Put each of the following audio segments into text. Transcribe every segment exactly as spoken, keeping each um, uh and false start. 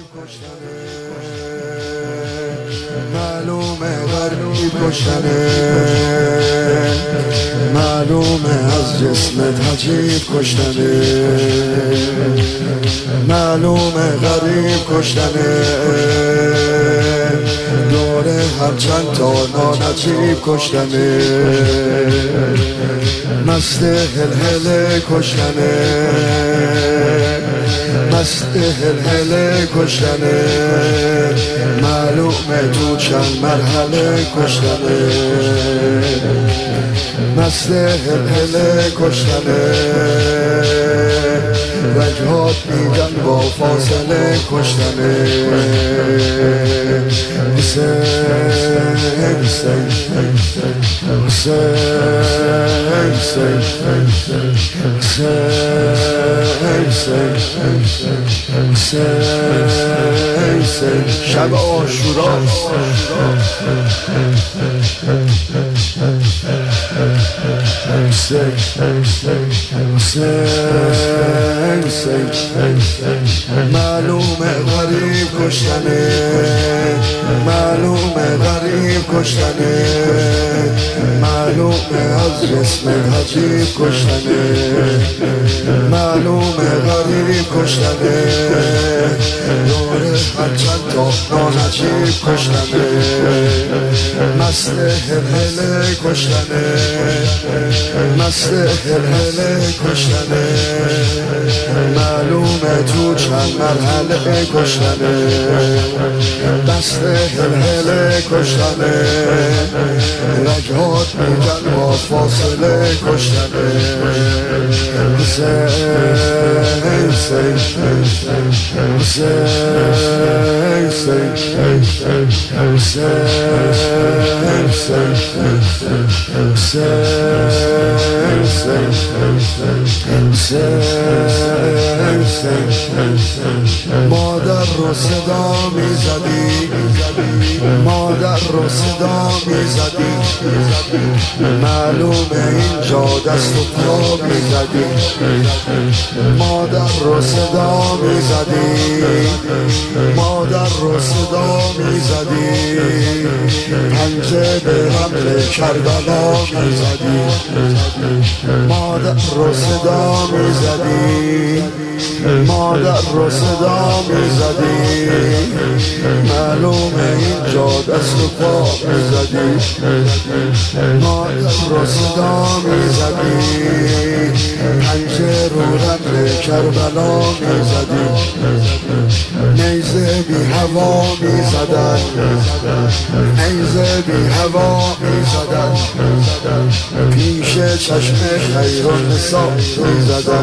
کشتنه، معلومه غریب کشتنه، معلومه از جسمت عجیب کشتنه، معلومه غریب کشتنه، دوره هر چند تا نانجیب کشتنه، مست هلهله کشتنه، مست هلهله کشتنه، معلومه تو چند مرحله کشتنه، مست هلهله کشتنه، رگهات میگن با فاصله کشتنه، حسین حسین حسین حسین حسین شب عاشورا معلومه غریب کشتنه، معلومه غریب کشتنه، معلومه از جسم عجیب کشتنه، معلومه غریب کشتنه، دوره هر چند تا نانجیب کشتنه، مست هلهله کشتنه، مست هلهله کشتنه، معلومه تو چند مرحله کشتنه، مست هلهله کشتنه، رگهات میگن با فاصله کشتنه، حسین حسین حسین مادر رو صدا میزدی، مادر رو صدا میزدی، معلومه اینجا دست و پا میزدی، مادر رو صدا میزدی، مادر رو صدا میزدی، پنجه به حمل کربلا میزدی، مادر رو صدا میزدی، مادر رو صدا میزدی، معلومه اینجا دست و پا میزدی، مادر رو صدا میزدی، پنجه رو رمل کربلا میزدی، نیزه بی هوا میزدن، نیزه بی هوا میزدن، پیش چشم خیر و نسا میزدن،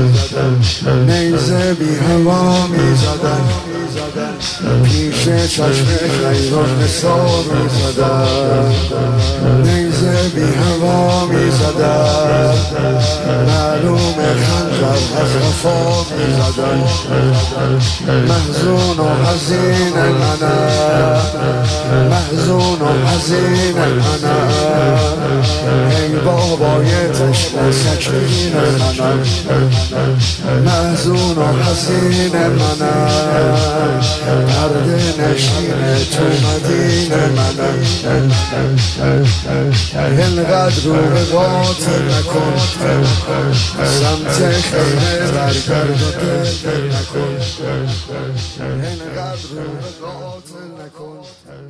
نیزه بی هوا میزدن، پیش چشم خیر و نسا میزدن، نیزه بی هوا میزدن، معلوم خنجر از وفا میزدن، محزون و حزین منم، محزون و حزین منم، ای بابای تشنه سکین منم، محزون و حزین منم، پرده نشین تو مدینه منم، اینقدر رو به قاتل نکن، سمت خیمه برگرد و دل نکن، اینقدر رو به قاتل نکن.